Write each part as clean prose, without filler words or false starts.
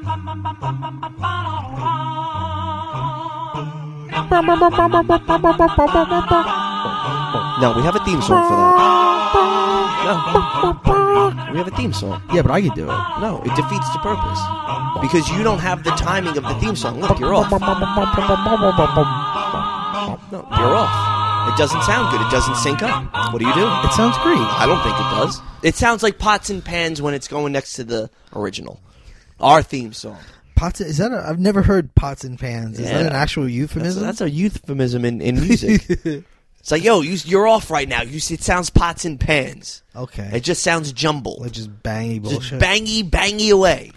No, we have a theme song for that. No. We have a theme song. Yeah, but I could do it. No, it defeats the purpose. Because you don't have the timing of the theme song. Look, you're off. No, you're off. It doesn't sound good. It doesn't sync up. What do you do? It sounds great. I don't think it does. It sounds like pots and pans when it's going next to the original. Our theme song. Pots, is that I've never heard pots and pans. Is that an actual euphemism? That's a euphemism in music. It's like, yo, you're off right now. It sounds pots and pans. Okay. It just sounds jumbled. Like just bangy bullshit. Just bangy away.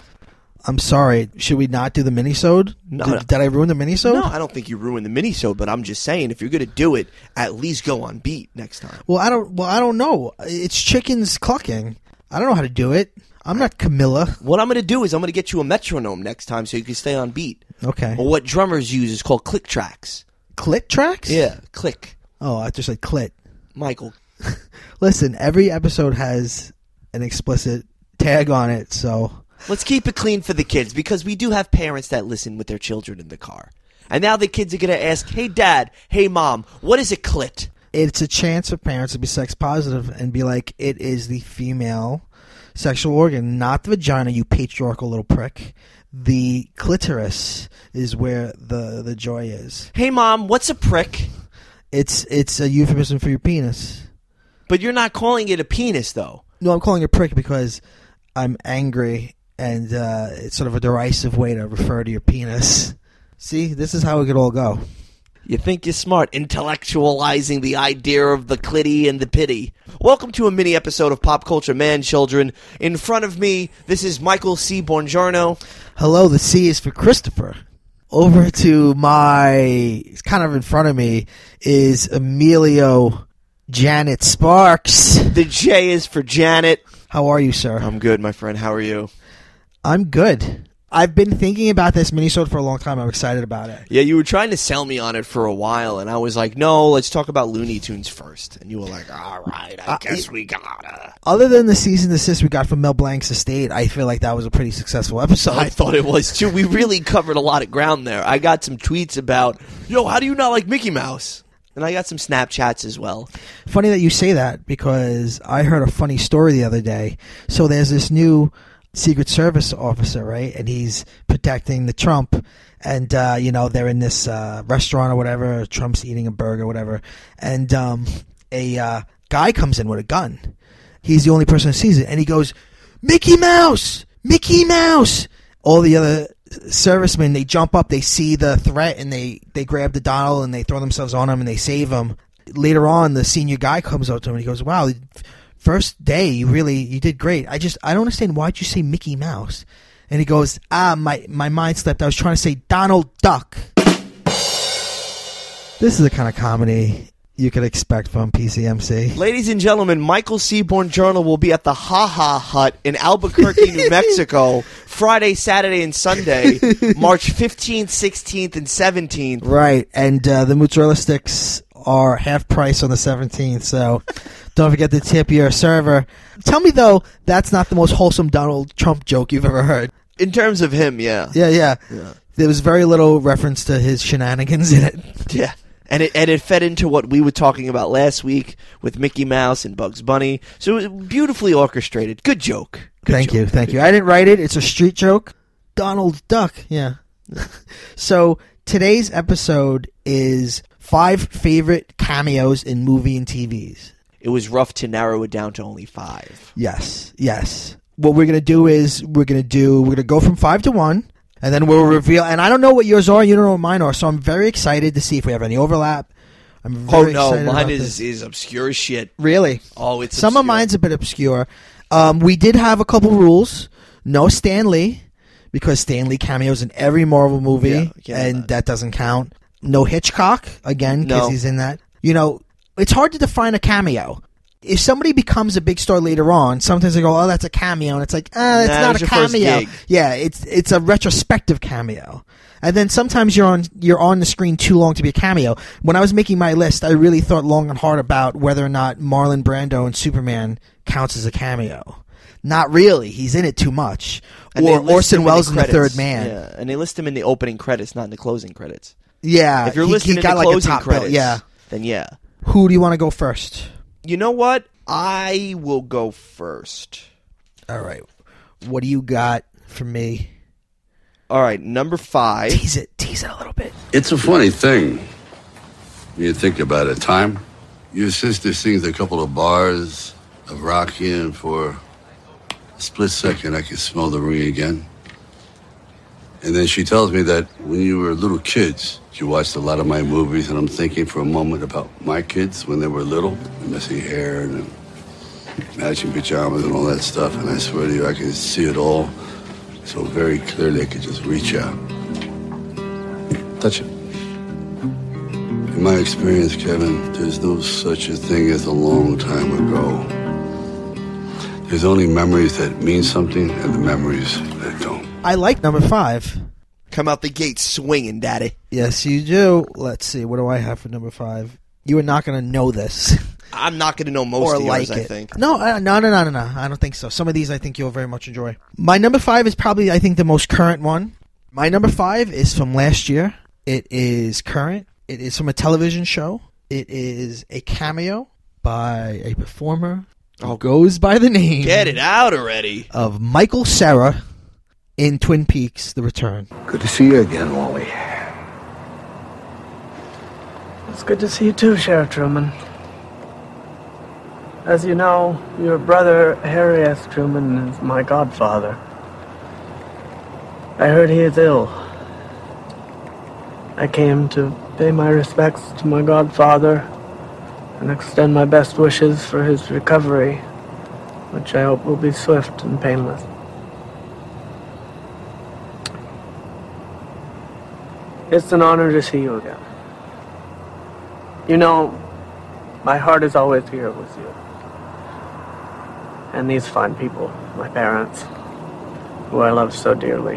I'm sorry. Should we not do the mini-sode? No. Did I ruin the mini-sode? No, I don't think you ruined the mini-sode, but I'm just saying, if you're going to do it, at least go on beat next time. Well, I don't know. It's chickens clucking. I don't know how to do it. I'm not Camilla. What I'm going to do is I'm going to get you a metronome next time so you can stay on beat. Okay. Or what drummers use is called click tracks. Clit tracks? Yeah, click. Oh, I just said clit. Michael. Listen, every episode has an explicit tag on it, so... Let's keep it clean for the kids, because we do have parents that listen with their children in the car. And now the kids are going to ask, hey, Dad, hey, Mom, what is a clit? It's a chance for parents to be sex positive and be like, it is the female sexual organ, not the vagina, you patriarchal little prick. The clitoris is where the joy is. Hey, Mom, what's a prick? It's a euphemism for your penis. But you're not calling it a penis, though. No, I'm calling it prick because I'm angry, and it's sort of a derisive way to refer to your penis. See, this is how it could all go. You think you're smart, intellectualizing the idea of the clitty and the pity. Welcome to a mini episode of Pop Culture Man Children. In front of me, this is Michael C. Bongiorno. Hello, the C is for Christopher. Over to my, kind of in front of me, is Emilio Janet Sparks. The J is for Janet. How are you, sir? I'm good, my friend. How are you? I'm good. I've been thinking about this minisode for a long time. I'm excited about it. Yeah, you were trying to sell me on it for a while, and I was like, no, let's talk about Looney Tunes first. And you were like, all right, I guess we gotta. Other than the cease and desist we got from Mel Blanc's estate, I feel like that was a pretty successful episode. I thought it was, too. We really covered a lot of ground there. I got some tweets about, yo, how do you not like Mickey Mouse? And I got some Snapchats as well. Funny that you say that, because I heard a funny story the other day. So there's this new Secret Service officer, right? And he's protecting the Trump. And, they're in this restaurant or whatever. Trump's eating a burger or whatever. And a guy comes in with a gun. He's the only person who sees it. And he goes, Mickey Mouse! Mickey Mouse! All the other servicemen, they jump up, they see the threat, and they grab the Donald and they throw themselves on him and they save him. Later on, the senior guy comes up to him and he goes, wow, first day, you did great. I don't understand, why'd you say Mickey Mouse? And he goes, my mind slipped. I was trying to say Donald Duck. This is the kind of comedy you could expect from PCMC. Ladies and gentlemen, Michael C. Bongiorno will be at the Ha Ha Hut in Albuquerque, New Mexico, Friday, Saturday, and Sunday, March 15th, 16th, and 17th. Right, and the mozzarella sticks are half price on the 17th, so don't forget to tip your server. Tell me, though, that's not the most wholesome Donald Trump joke you've ever heard. In terms of him, yeah. Yeah. There was very little reference to his shenanigans in it. Yeah. And it fed into what we were talking about last week with Mickey Mouse and Bugs Bunny. So it was beautifully orchestrated. Good joke. Thank you. I didn't write it. It's a street joke. Donald Duck. Yeah. So today's episode is 5 favorite cameos in movie and TVs. It was rough to narrow it down to only 5. Yes. What we're going to do is we're going to go from 5 to 1. And then we'll reveal, and I don't know what yours are, you don't know what mine are, so I'm very excited to see if we have any overlap. I'm very excited mine about is obscure as shit. Really? Oh, it's Some obscure. of mine's a bit obscure. We did have a couple rules. No Stan Lee, because Stan Lee cameos in every Marvel movie, and that doesn't count. No Hitchcock, again, because he's in that. It's hard to define a cameo. If somebody becomes a big star later on, sometimes they go, "Oh, that's a cameo," and it's like, it's not a cameo. Yeah, it's a retrospective cameo. And then sometimes you're on the screen too long to be a cameo. When I was making my list, I really thought long and hard about whether or not Marlon Brando in Superman counts as a cameo. not really. He's in it too much. And they Or list Orson him Welles in The credits. Third Man. Yeah, and they list him in the opening credits, not in the closing credits. Yeah, If you're he listening got to like a closing top bill. credits, Yeah. then yeah. Who do you want to go first? You know what? I will go first. All right. What do you got for me? All right, number 5. Tease it a little bit. It's a funny thing when you think about it. Time, your sister sings a couple of bars of Rocky, and for a split second I can smell the ring again. And then she tells me that when you were little kids, you watched a lot of my movies, and I'm thinking for a moment about my kids when they were little, messy hair and matching pajamas and all that stuff. And I swear to you, I can see it all so very clearly. I could just reach out, touch it. In my experience, Kevin, there's no such a thing as a long time ago. There's only memories that mean something and the memories that don't. I like number 5. Come out the gate swinging, Daddy. Yes, you do. Let's see. What do I have for number 5? You are not going to know this. I'm not going to know most or of like yours, I it. think. No. I don't think so. Some of these I think you'll very much enjoy. My number 5 is probably, I think, the most current one. My number 5 is from last year. It is current. It is from a television show. It is a cameo by a performer who goes by the name... Get it out already. ...of Michael Cera in Twin Peaks: The Return. Good to see you again, Wally. It's good to see you too, Sheriff Truman. As you know, your brother, Harry S. Truman, is my godfather. I heard he is ill. I came to pay my respects to my godfather and extend my best wishes for his recovery, which I hope will be swift and painless. It's an honor to see you again. You know, my heart is always here with you. And these fine people, my parents, who I love so dearly.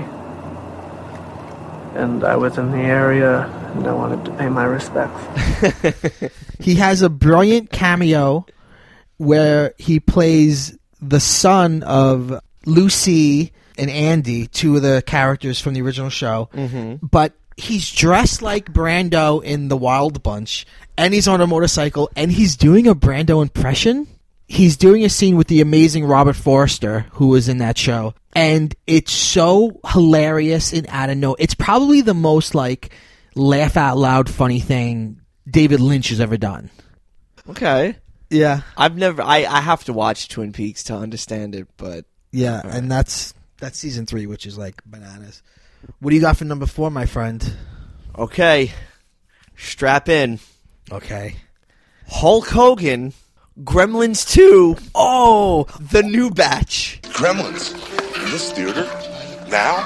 And I was in the area, and I wanted to pay my respects. He has a brilliant cameo where he plays the son of Lucy and Andy, two of the characters from the original show. Mm-hmm. But he's dressed like Brando in The Wild Bunch, and he's on a motorcycle, and he's doing a Brando impression. He's doing a scene with the amazing Robert Forster, who was in that show. And it's so hilarious and out of nowhere. It's probably the most, like, laugh-out-loud funny thing David Lynch has ever done. Okay. Yeah. I have to watch Twin Peaks to understand it, but... Yeah, right. And that's season 3, which is, like, bananas. What do you got for number 4, my friend? Okay. Strap in. Okay. Hulk Hogan... Gremlins 2. Oh, the new batch. Gremlins? In this theater? Now?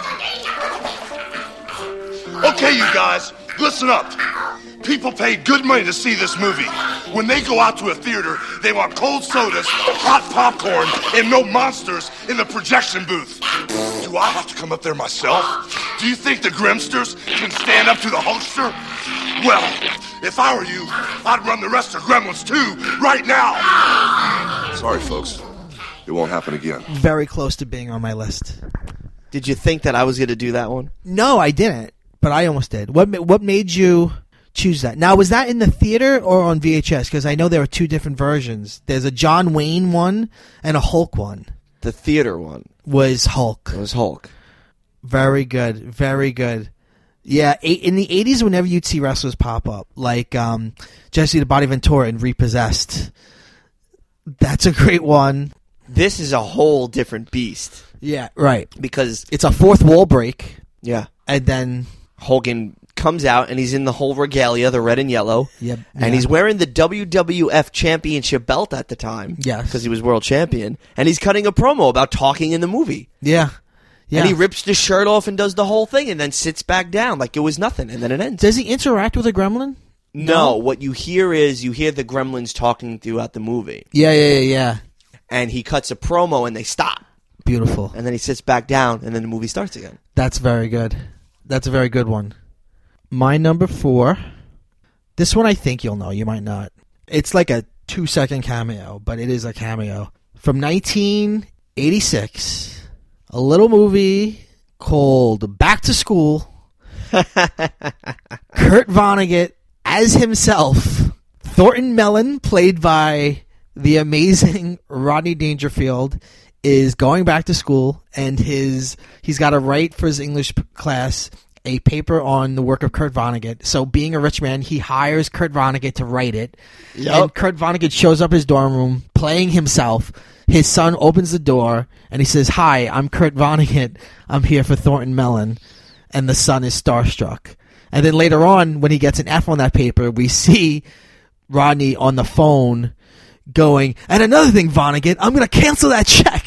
Okay, you guys, listen up. People pay good money to see this movie. When they go out to a theater, they want cold sodas, hot popcorn, and no monsters in the projection booth. Do I have to come up there myself? Do you think the Grimsters can stand up to the Hulkster? Well, if I were you, I'd run the rest of Gremlins 2 right now. Sorry, folks. It won't happen again. Very close to being on my list. Did you think that I was going to do that one? No, I didn't, but I almost did. What made you choose that? Now, was that in the theater or on VHS? Because I know there are 2 different versions. There's a John Wayne one and a Hulk one. The theater one was Hulk. It was Hulk. Very good. Very good. Yeah, in the 80s, whenever you'd see wrestlers pop up, like Jesse the Body Ventura in Repossessed, that's a great one. This is a whole different beast. Yeah, right. Because it's a fourth wall break. Yeah. And then Hogan comes out, and he's in the whole regalia, the red and yellow. Yep. And he's wearing the WWF Championship belt at the time. Yes. Because he was world champion. And he's cutting a promo about talking in the movie. Yeah. Yeah. And he rips the shirt off and does the whole thing and then sits back down like it was nothing, and then it ends. Does he interact with a gremlin? No. What you hear is you hear the gremlins talking throughout the movie. Yeah. And he cuts a promo and they stop. Beautiful. And then he sits back down and then the movie starts again. That's very good. That's a very good one. My number 4. This one I think you'll know. You might not. It's like a 2-second cameo, but it is a cameo. From 1980, '86, a little movie called Back to School. Kurt Vonnegut as himself. Thornton Mellon, played by the amazing Rodney Dangerfield, is going back to school, and he's got to write for his English class a paper on the work of Kurt Vonnegut. So being a rich man, he hires Kurt Vonnegut to write it. Yep. And Kurt Vonnegut shows up his dorm room playing himself. His son opens the door and he says, "Hi, I'm Kurt Vonnegut. I'm here for Thornton Mellon." And the son is starstruck. And then later on, when he gets an F on that paper, we see Rodney on the phone going, "And another thing, Vonnegut, I'm going to cancel that check."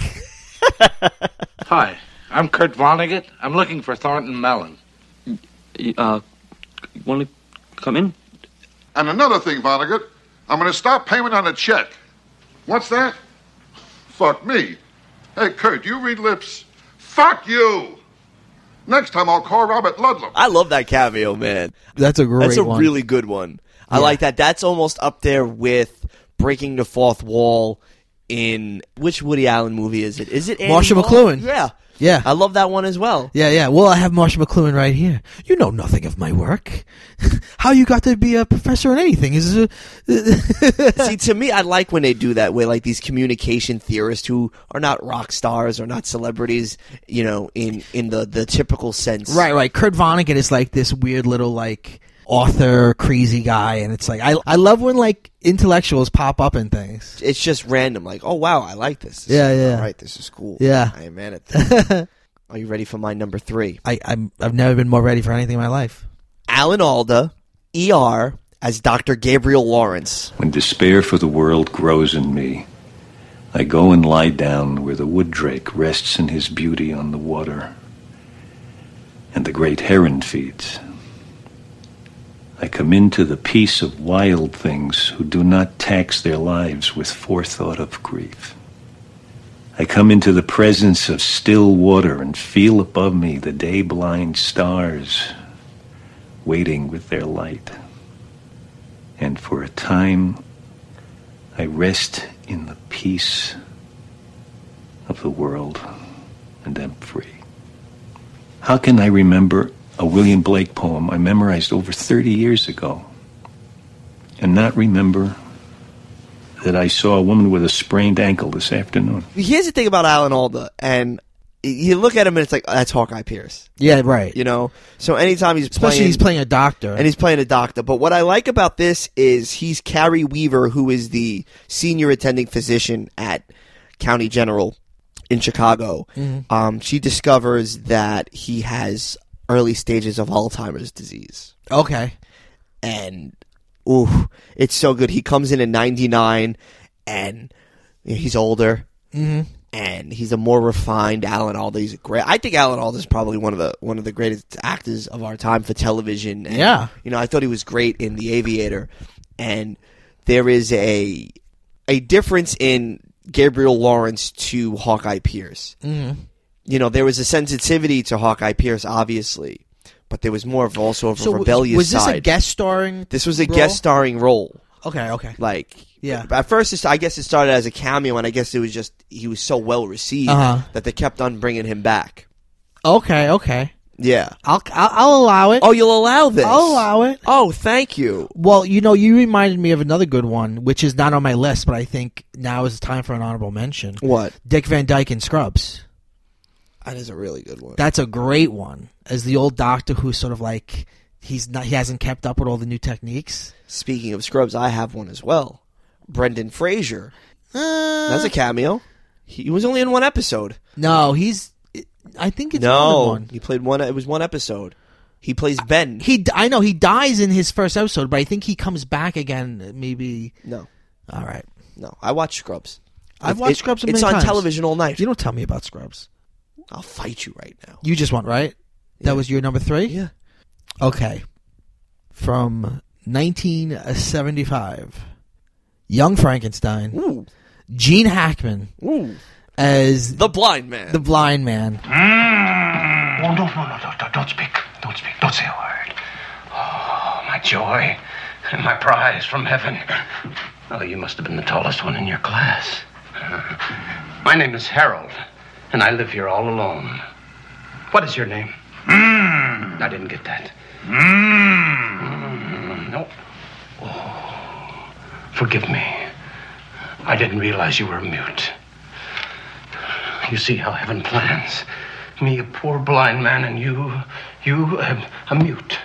Hi, I'm Kurt Vonnegut. I'm looking for Thornton Mellon. You want to come in? And another thing, Vonnegut, I'm going to stop payment on a check. What's that? Fuck me. Hey, Kurt, you read lips? Fuck you. Next time I'll call Robert Ludlum. I love that cameo, man. That's a great That's a one. really good one. I Yeah. like that. That's almost up there with breaking the fourth wall in which Woody Allen movie is it? Is it Annie Marcia Hall? McLuhan. Yeah. Yeah. I love that one as well. Yeah. Well, I have Marcia McLuhan right here. You know nothing of my work. How you got to be a professor in anything is See, to me, I like when they do that, where like these communication theorists who are not rock stars or not celebrities, you know, in the typical sense. Right. Kurt Vonnegut is like this weird little like author crazy guy, and it's like I love when like intellectuals pop up in things. It's just random, like, oh wow, I like this. Yeah. All right, this is cool. Yeah. I am mad at that. Are you ready for my number 3? I've never been more ready for anything in my life. Alan Alda, ER, as Dr. Gabriel Lawrence. When despair for the world grows in me, I go and lie down where the wood drake rests in his beauty on the water, and the great heron feeds. I come into the peace of wild things who do not tax their lives with forethought of grief. I come into the presence of still water and feel above me the day-blind stars waiting with their light. And for a time, I rest in the peace of the world and am free. How can I remember a William Blake poem I memorized over 30 years ago and not remember that I saw a woman with a sprained ankle this afternoon? Here's the thing about Alan Alda, and you look at him and it's like, oh, that's Hawkeye Pierce. Yeah, right. You know? So anytime Especially he's playing a doctor. And he's playing a doctor. But what I like about this is he's Carrie Weaver, who is the senior attending physician at County General in Chicago. Mm-hmm. She discovers that he has early stages of Alzheimer's disease. Okay. And, it's so good. He comes in 99, and he's older. Mm-hmm. And he's a more refined Alan Alda. He's great. I think Alan Alda is probably one of the greatest actors of our time for television. And, yeah. You know, I thought he was great in The Aviator. And there is a difference in Gabriel Lawrence to Hawkeye Pierce. Mm-hmm. You know, there was a sensitivity to Hawkeye Pierce, obviously, but there was more of also of a rebellious was this side. a guest starring? This was a role? guest starring role. Okay. Like, yeah. At first, I guess it started as a cameo, and I guess it was just he was so well received that they kept on bringing him back. Okay. Yeah. I'll allow it. Oh, you'll allow this? I'll allow it. Oh, thank you. Well, you know, you reminded me of another good one, which is not on my list, but I think now is time for an honorable mention. What? Dick Van Dyke in Scrubs. That is a really good one. That's a great one. As the old doctor who's sort of like he hasn't kept up with all the new techniques. Speaking of Scrubs, I have one as well. Brendan Fraser. That's a cameo. He was only in one episode. No, I think it's more than one. He played one. It was one episode. He plays Ben. I know he dies in his first episode, but I think he comes back again. Maybe. No. All right. No, I watch Scrubs. I've watched Scrubs. It's on television all night. You don't tell me about Scrubs. I'll fight you right now. You just won, right? Yeah. That was your number 3? Yeah. Okay. From 1975, Young Frankenstein. Ooh. Gene Hackman. Ooh. As the blind man. The blind man. Oh, no, don't speak. Don't speak. Don't say a word. Oh, my joy. My prize from heaven. Oh, you must have been the tallest one in your class. My name is Harold, and I live here all alone. What is your name? I didn't get that. No. Oh, forgive me. I didn't realize you were mute. You see how heaven plans. Me, a poor blind man, and you, a mute.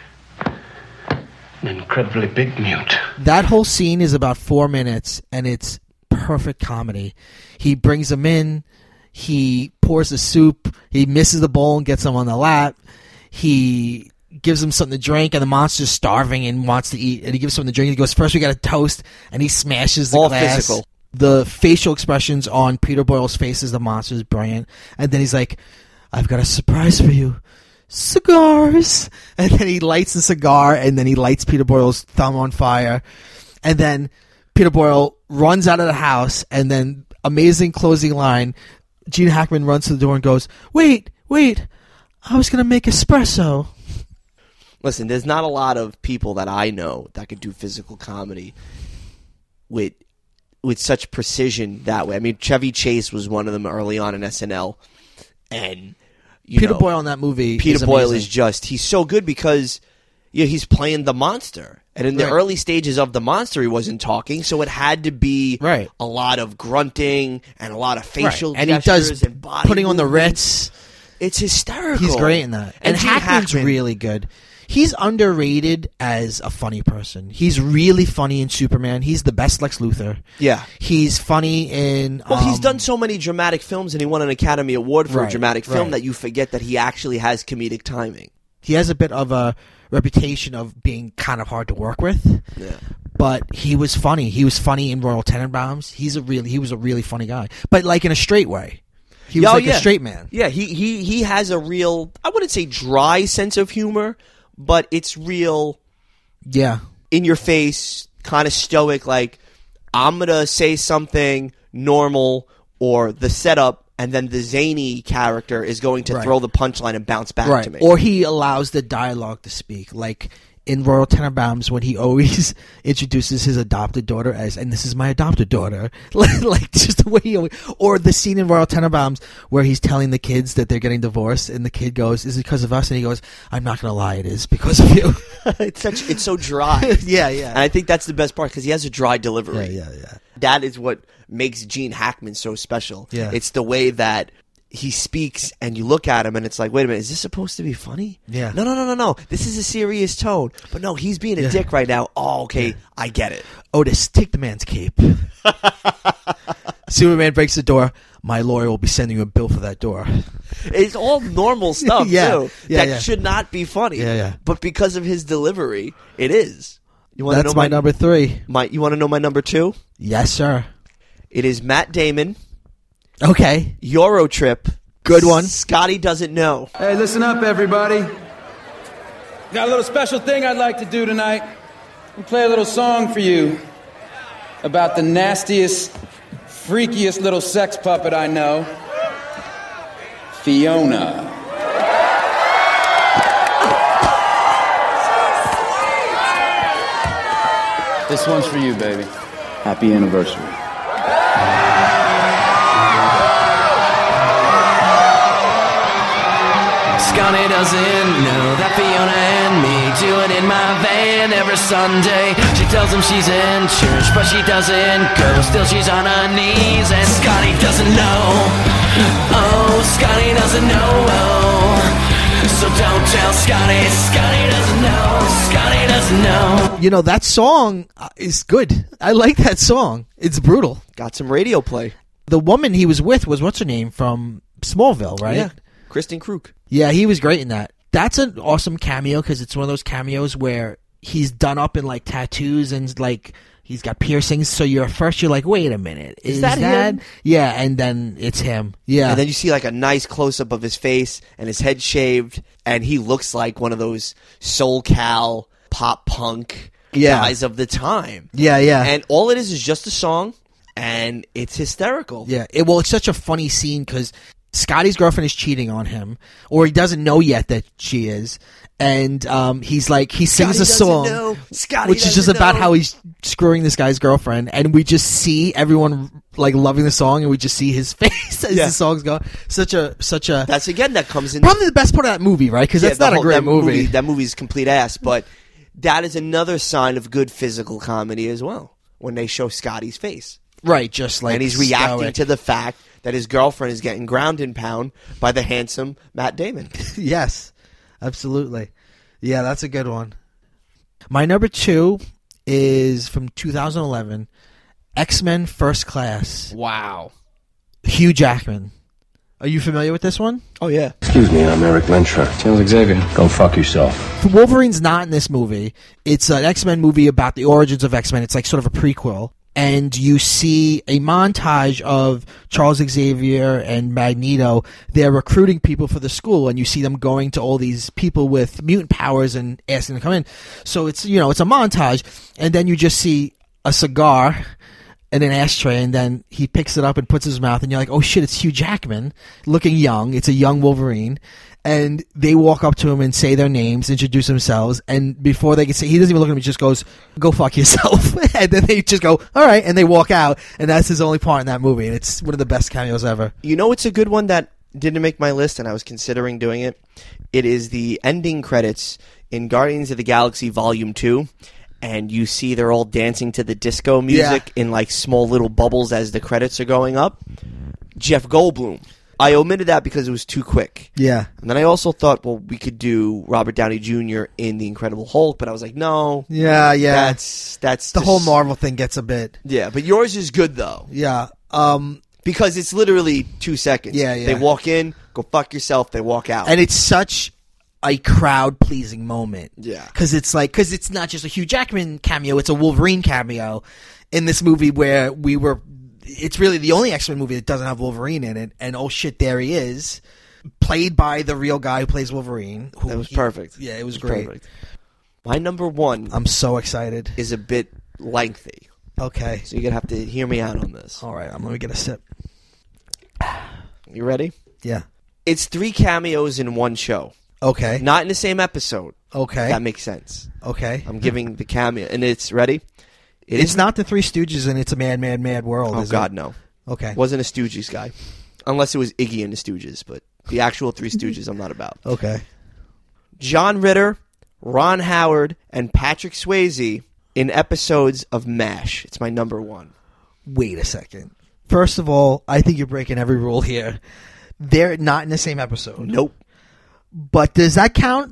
An incredibly big mute. That whole scene is about 4 minutes, and it's perfect comedy. He brings him in, he pours the soup, he misses the bowl and gets him on the lap, he gives him something to drink, and the monster's starving and wants to eat, and he gives him something to drink, he goes, first we got a toast, and he smashes the all glass. Physical. The facial expressions on Peter Boyle's face as the monster is brilliant, and then he's like, I've got a surprise for you. Cigars. And then he lights the cigar, and then he lights Peter Boyle's thumb on fire, and then Peter Boyle runs out of the house, and then amazing closing line, Gene Hackman runs to the door and goes, wait, I was going to make espresso. Listen, there's not a lot of people that I know that could do physical comedy with such precision that way. I mean, Chevy Chase was one of them early on in SNL, and Peter Boyle in that movie. Peter Boyle is he's so good because he's playing the monster. And in the early stages of the monster, he wasn't talking, so it had to be a lot of grunting and a lot of facial and gestures he does and body putting on the movements. Ritz. It's hysterical. He's great in that. And Hackman's really good. He's underrated as a funny person. He's really funny in Superman. He's the best Lex Luthor. Yeah. He's funny in... Well, he's done so many dramatic films, and he won an Academy Award for a dramatic film that you forget that he actually has comedic timing. He has a bit of a reputation of being kind of hard to work with. Yeah. But he was funny. He was funny in Royal Tenenbaums. He was a really funny guy. But like in a straight way. He was a straight man. Yeah, he has a real, I wouldn't say dry sense of humor, but it's real, in your face, kind of stoic, like, I'm going to say something normal or the setup, and then the zany character is going to throw the punchline and bounce back to me. Or he allows the dialogue to speak. Like in Royal Tenenbaums, when he always introduces his adopted daughter as, and this is my adopted daughter. Like just the way he always, or the scene in Royal Tenenbaums where he's telling the kids that they're getting divorced, and the kid goes, is it because of us? And he goes, I'm not going to lie, it is because of you. It's so dry. Yeah. And I think that's the best part, because he has a dry delivery. Yeah. That is what makes Gene Hackman so special. Yeah. It's the way that he speaks, and you look at him, and it's like, wait a minute, is this supposed to be funny? Yeah. No. This is a serious tone. But no, he's being a dick right now. Oh, okay, I get it. Otis, take the man's cape. Superman breaks the door. My lawyer will be sending you a bill for that door. It's all normal stuff, too. That should not be funny. Yeah. But because of his delivery, it is. That's my number 3. You want to know my number 2? Yes, sir. It is Matt Damon. Okay. Eurotrip. Good one. Scotty Doesn't Know. Hey, listen up, everybody. Got a little special thing I'd like to do tonight. We'll play a little song for you about the nastiest, freakiest little sex puppet I know, Fiona. This one's for you, baby. Happy anniversary. Scotty doesn't know that Fiona and me do it in my van every Sunday. She tells him she's in church, but she doesn't go. Still she's on her knees, and Scotty doesn't know. Oh, Scotty doesn't know. So don't tell Scotty. Scotty doesn't know. Scotty doesn't know. You know, that song is good. I like that song. It's brutal. Got some radio play. The woman he was with was, what's her name, from Smallville, right? Yeah, Kristen Kruk. Yeah, he was great in that. That's an awesome cameo, because it's one of those cameos where he's done up in like tattoos and like he's got piercings. So you're like, wait a minute, is that him? Yeah, and then it's him. Yeah, and then you see like a nice close up of his face and his head shaved, and he looks like one of those SoulCal pop punk guys of the time. Yeah. And all it is just a song, and it's hysterical. Yeah. It's such a funny scene because Scotty's girlfriend is cheating on him, or he doesn't know yet that she is. And he's like, he sings a song, which is just about how he's screwing this guy's girlfriend, and we just see everyone like loving the song, and we just see his face as the song's going. Such a. That's again that comes in probably the best part of that movie, right? Because that's not a great movie. That movie's complete ass, but that is another sign of good physical comedy as well. When they show Scotty's face, right? Just like, and he's reacting to the fact that his girlfriend is getting ground and pound by the handsome Matt Damon. Yes. Absolutely. Yeah, that's a good one. My number 2 is from 2011, X-Men First Class. Wow. Hugh Jackman. Are you familiar with this one? Oh, yeah. Excuse me, I'm Eric Lenstra. Charles Xavier. Go fuck yourself. Wolverine's not in this movie. It's an X-Men movie about the origins of X-Men. It's like sort of a prequel. And you see a montage of Charles Xavier and Magneto. They're recruiting people for the school, and you see them going to all these people with mutant powers and asking them to come in. So it's, it's a montage, and then you just see a cigar and an ashtray, and then he picks it up and puts it in his mouth, and you're like, oh shit, it's Hugh Jackman, looking young. It's a young Wolverine. And they walk up to him and say their names, introduce themselves, and before they can say, he doesn't even look at him, he just goes, go fuck yourself. And then they just go, all right, and they walk out, and that's his only part in that movie, and it's one of the best cameos ever. You know, it's a good one that didn't make my list, and I was considering doing it. It is the ending credits in Guardians of the Galaxy Volume 2, and you see they're all dancing to the disco music in like small little bubbles as the credits are going up. Jeff Goldblum. I omitted that because it was too quick. Yeah. And then I also thought, well, we could do Robert Downey Jr. in The Incredible Hulk, but I was like, no. Yeah. That's the whole Marvel thing gets a bit. Yeah, but yours is good though. Yeah. Because it's literally 2 seconds. Yeah. They walk in, go fuck yourself, they walk out. And it's such a crowd-pleasing moment. Yeah. Because it's not just a Hugh Jackman cameo, it's a Wolverine cameo in this movie where it's really the only X-Men movie that doesn't have Wolverine in it, and oh shit, there he is, played by the real guy who plays Wolverine. That was perfect. Yeah, it was great. Perfect. My number 1... I'm so excited. ...is a bit lengthy. Okay. So you're going to have to hear me out on this. All right, I'm going to get a sip. You ready? Yeah. It's 3 cameos in one show. Okay. Not in the same episode. Okay. That makes sense. Okay. I'm giving the cameo. And it's ready? It's not the Three Stooges and It's a Mad, Mad, Mad World, Oh, is God, it? no. Okay. Wasn't a Stooges guy. Unless it was Iggy and the Stooges. But the actual Three Stooges I'm not about. Okay. John Ritter, Ron Howard, and Patrick Swayze in episodes of MASH. It's my number 1. Wait a second. First of all, I think you're breaking every rule here. They're not in the same episode. Nope. But does that count?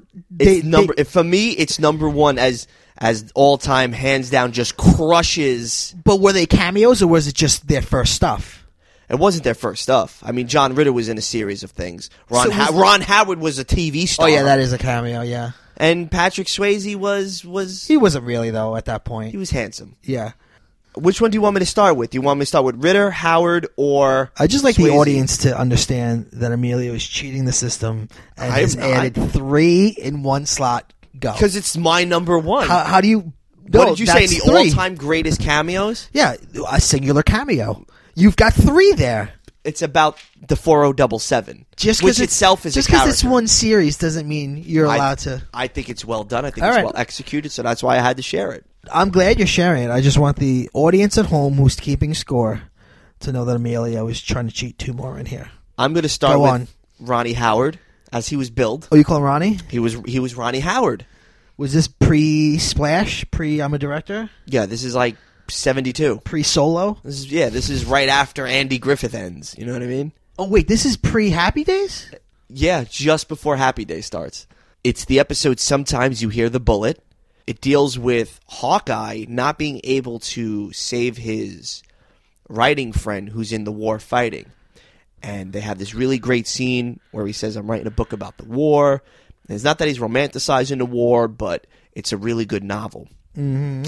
For me, it's number 1 as all time, hands down, just crushes. But were they cameos or was it just their first stuff? It wasn't their first stuff. I mean, John Ritter was in a series of things. Ron Howard was a TV star. Oh yeah, that is a cameo. Yeah. And Patrick Swayze was. He wasn't really though at that point. He was handsome. Yeah. Which one do you want me to start with? Do you want me to start with Ritter, Howard, or I just like Swayze? the audience to understand that Emilio is cheating the system and has added 3 in one slot. Go. Because it's my number 1. How do you... What did you say? In the 3. all-time greatest cameos? Yeah, a singular cameo. You've got 3 there. It's about the 4077, which itself is a character. Just because it's one series doesn't mean you're allowed to... I think it's well done. I think it's well executed, so that's why I had to share it. I'm glad you're sharing it. I just want the audience at home who's keeping score to know that Emilio is trying to cheat 2 more in here. I'm going to start with Ronnie Howard, as he was billed. Oh, you call him Ronnie? He was Ronnie Howard. Was this pre-Splash? I'm a director? Yeah, this is like 72. Pre-Solo? This is right after Andy Griffith ends. You know what I mean? Oh, wait, this is pre-Happy Days? Yeah, just before Happy Days starts. It's the episode Sometimes You Hear the Bullet. It deals with Hawkeye not being able to save his writing friend who's in the war fighting. And they have this really great scene where he says, I'm writing a book about the war. And it's not that he's romanticizing the war, but it's a really good novel. Mm-hmm.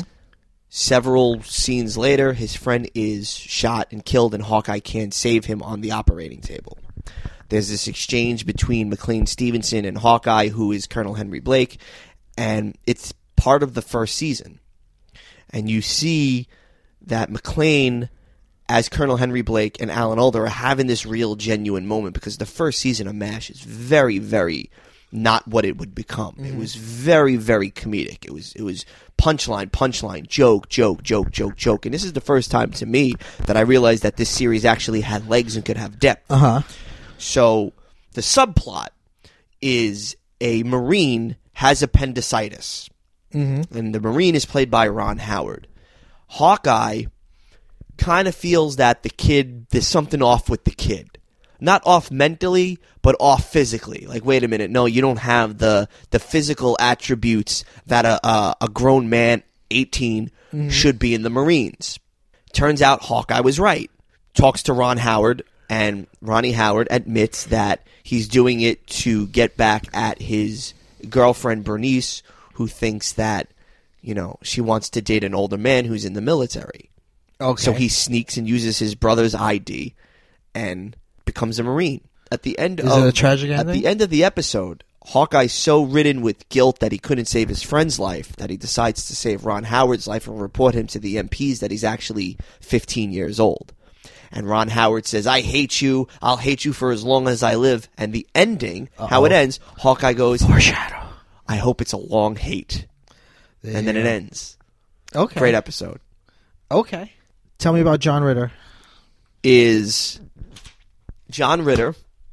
Several scenes later, his friend is shot and killed, and Hawkeye can't save him on the operating table. There's this exchange between McLean Stevenson and Hawkeye, who is Colonel Henry Blake, and it's part of the first season. And you see that McLean as Colonel Henry Blake and Alan Alda are having this real genuine moment, because the first season of MASH is very, very not what it would become. It was very, very comedic. It was punchline, joke. And this is the first time to me that I realized that this series actually had legs and could have depth. So the subplot is a Marine has appendicitis. And the Marine is played by Ron Howard. Hawkeye kind of feels that there's something off with the kid. Not off mentally, but off physically. Like, wait a minute, no, you don't have the physical attributes that a grown man, 18, should be in the Marines. Turns out Hawkeye was right. Talks to Ron Howard, and Ronnie Howard admits that he's doing it to get back at his girlfriend, Bernice, who thinks that, she wants to date an older man who's in the military. Okay. So he sneaks and uses his brother's ID and becomes a Marine. At the end Is it a tragic ending? At the end of the episode, Hawkeye's so ridden with guilt that he couldn't save his friend's life that he decides to save Ron Howard's life and report him to the MPs that he's actually 15 years old. And Ron Howard says, I hate you. I'll hate you for as long as I live. And the ending, how it ends, Hawkeye goes, foreshadow. I hope it's a long hate. And then it ends. Okay. Great episode. Okay. Tell me about John Ritter. Is John Ritter,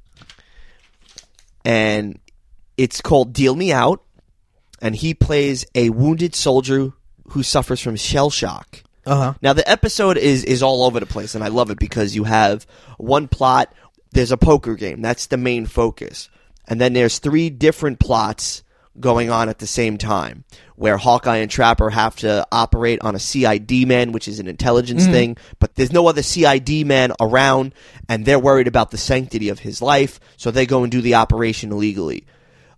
and it's called Deal Me Out, and he plays a wounded soldier who suffers from shell shock. Now, the episode is all over the place, and I love it because you have one plot, there's a poker game. That's the main focus. And then there's 3 different plots going on at the same time, where Hawkeye and Trapper have to operate on a CID man, which is an intelligence thing, but there's no other CID man around, and they're worried about the sanctity of his life, so they go and do the operation illegally.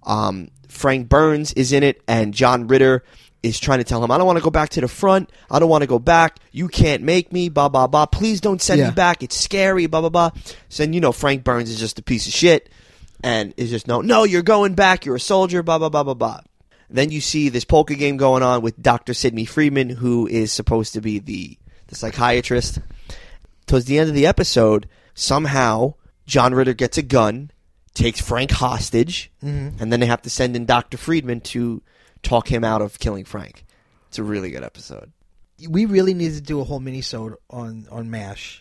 Frank Burns is in it, and John Ritter is trying to tell him, I don't want to go back to the front, I don't want to go back, you can't make me, blah, blah, blah, please don't send me back, it's scary, blah, blah, blah. So then, Frank Burns is just a piece of shit, and is just, no, you're going back, you're a soldier, blah, blah, blah, blah, blah. Then you see this poker game going on with Dr. Sidney Freeman, who is supposed to be the psychiatrist. Towards the end of the episode, somehow John Ritter gets a gun, takes Frank hostage, and then they have to send in Dr. Friedman to talk him out of killing Frank. It's a really good episode. We really need to do a whole mini-sode on MASH.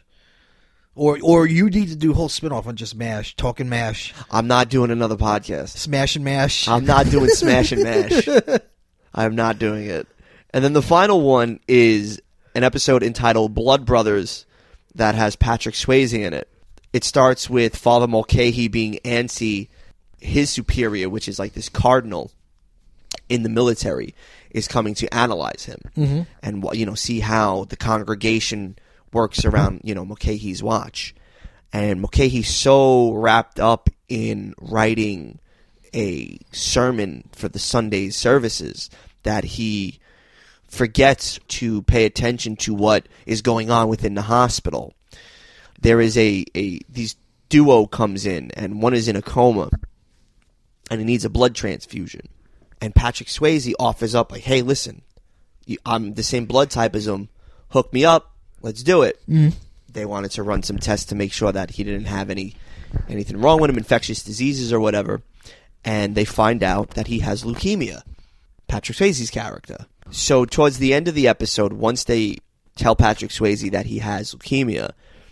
Or you need to do a whole spinoff on just MASH, talking MASH. I'm not doing another podcast. Smash and MASH. I'm not doing Smash and MASH. I'm not doing it. And then the final one is an episode entitled Blood Brothers that has Patrick Swayze in it. It starts with Father Mulcahy being antsy. His superior, which is like this cardinal in the military, is coming to analyze him and see how the congregation works around, Mulcahy's watch. And Mulcahy's so wrapped up in writing a sermon for the Sunday services that he forgets to pay attention to what is going on within the hospital. There is these duo comes in, and one is in a coma, and he needs a blood transfusion. And Patrick Swayze offers up, like, hey, listen, I'm the same blood type as him. Hook me up. Let's do it. They wanted to run some tests to make sure that he didn't have anything wrong with him, infectious diseases or whatever. And they find out that he has leukemia, Patrick Swayze's character. So towards the end of the episode, once they tell Patrick Swayze that he has leukemia,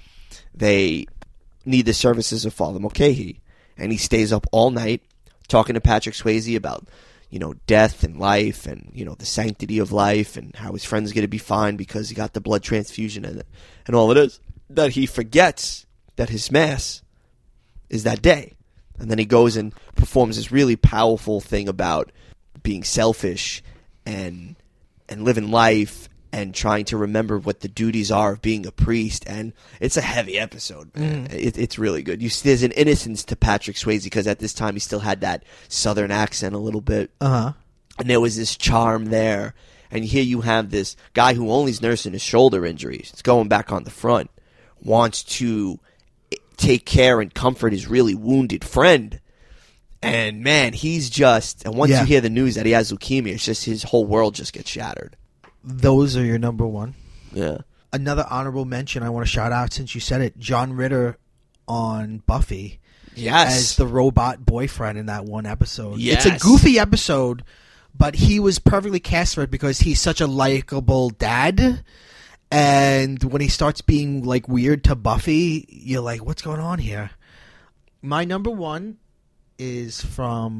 they need the services of Father Mulcahy. And he stays up all night talking to Patrick Swayze about death and life and, the sanctity of life and how his friend's going to be fine because he got the blood transfusion and all it is. That he forgets that his Mass is that day. And then he goes and performs this really powerful thing about being selfish and living life and trying to remember what the duties are of being a priest. And it's a heavy episode, man. It's really good. There's an innocence to Patrick Swayze because at this time he still had that southern accent a little bit. And there was this charm there. And here you have this guy who only's nursing his shoulder injuries. It's going back on the front. Wants to take care and comfort his really wounded friend. And, man, he's just... And once you hear the news that he has leukemia, it's just his whole world just gets shattered. Those are your number one. Yeah. Another honorable mention I want to shout out, since you said it, John Ritter on Buffy. Yes. As the robot boyfriend in that one episode. Yes. It's a goofy episode, but he was perfectly cast for it because he's such a likable dad. And when he starts being like weird to Buffy, you're like, what's going on here? My number one is from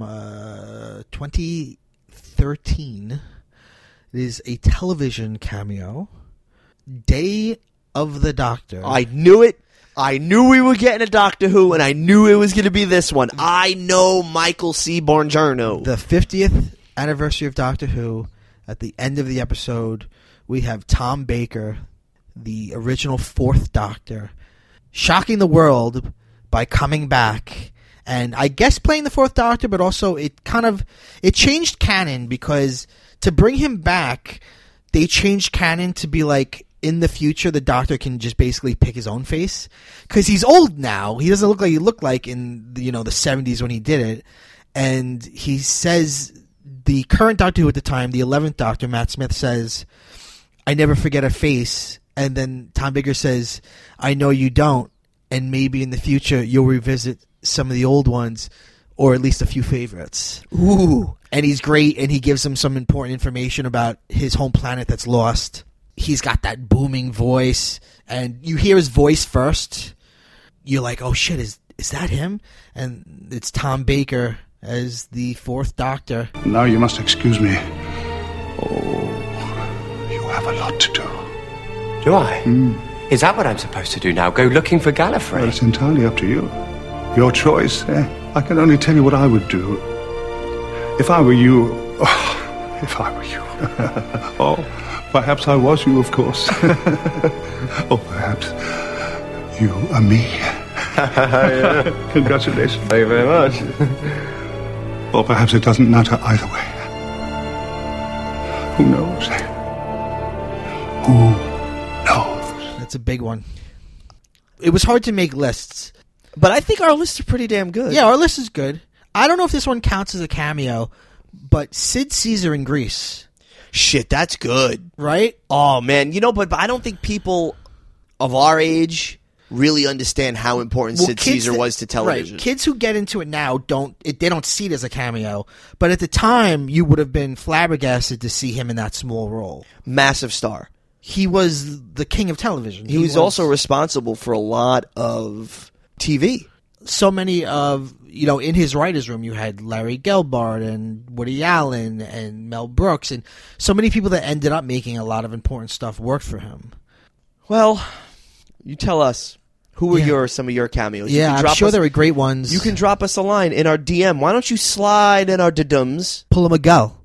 2013. It is a television cameo. Day of the Doctor. I knew it. I knew we were getting a Doctor Who, and I knew it was going to be this one. I know Michael C. Bongiorno. The 50th anniversary of Doctor Who. At the end of the episode, we have Tom Baker, the original 4th Doctor, shocking the world by coming back. And I guess playing the 4th Doctor, but also it changed canon, because to bring him back, they changed canon to be like, in the future, the Doctor can just basically pick his own face, because he's old now. He doesn't look like he looked like in the 70s when he did it. And he says, the current Doctor Who at the time, the 11th Doctor, Matt Smith, says, "I never forget a face." And then Tom Baker says, "I know you don't, and maybe in the future you'll revisit some of the old ones, or at least a few favorites." Ooh. And he's great, and he gives him some important information about his home planet that's lost. He's got that booming voice, and you hear his voice first. You're like, oh shit, is that him? And it's Tom Baker as the 4th Doctor. Now you must excuse me. Oh, you have a lot to do. Do I? Is that what I'm supposed to do now? Go looking for Gallifrey? Well, it's entirely up to you. Your choice. I can only tell you what I would do. If I were you... Oh, if I were you... Oh... Perhaps I was you, of course. Or perhaps you are me. Yeah. Congratulations. Thank you very much. Or perhaps it doesn't matter either way. Who knows? Who knows? That's a big one. It was hard to make lists. But I think our lists are pretty damn good. Yeah, our list is good. I don't know if this one counts as a cameo, but Sid Caesar in Grease. Shit, that's good. Right? Oh, man. But I don't think people of our age really understand how important Sid Caesar was to television. Right. Kids who get into it now they don't see it as a cameo. But at the time, you would have been flabbergasted to see him in that small role. Massive star. He was the king of television. He was also responsible for a lot of TV. So many of, in his writer's room, you had Larry Gelbart and Woody Allen and Mel Brooks, and so many people that ended up making a lot of important stuff worked for him. Well, you tell us, who were some of your cameos? Yeah, I'm sure there were great ones. You can drop us a line in our DM. Why don't you slide in our DMs? Pull a Miguel.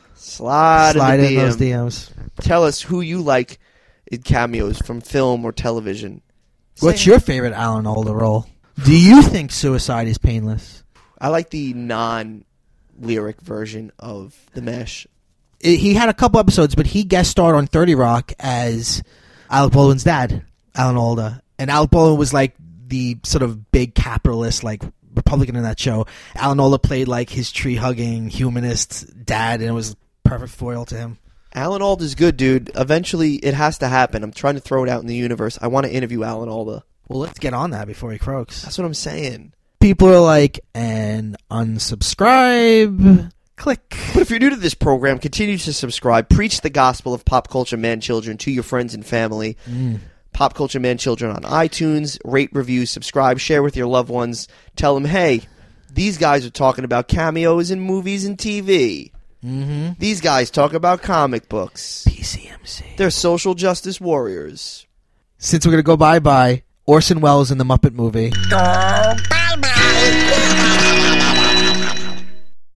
Slide in those DMs. Tell us who you like in cameos from film or television. What's your favorite Alan Alda role? Do you think Suicide is painless? I like the non-lyric version of The Mesh. He had a couple episodes, but he guest starred on 30 Rock as Alec Baldwin's dad, Alan Alda. And Alec Baldwin was like the sort of big capitalist, like Republican in that show. Alan Alda played like his tree-hugging humanist dad, and it was perfect foil to him. Alan Alda's good, dude. Eventually, it has to happen. I'm trying to throw it out in the universe. I want to interview Alan Alda. Well, let's get on that before he croaks. That's what I'm saying. People are like, and unsubscribe. Click. But if you're new to this program, continue to subscribe. Preach the gospel of Pop Culture Man-Children to your friends and family. Pop Culture Man-Children on iTunes. Rate, review, subscribe, share with your loved ones. Tell them, hey, these guys are talking about cameos in movies and TV. Mm-hmm. These guys talk about comic books. PCMC. They're social justice warriors. Since we're going to go bye-bye, Orson Welles in the Muppet movie. Oh, bye-bye.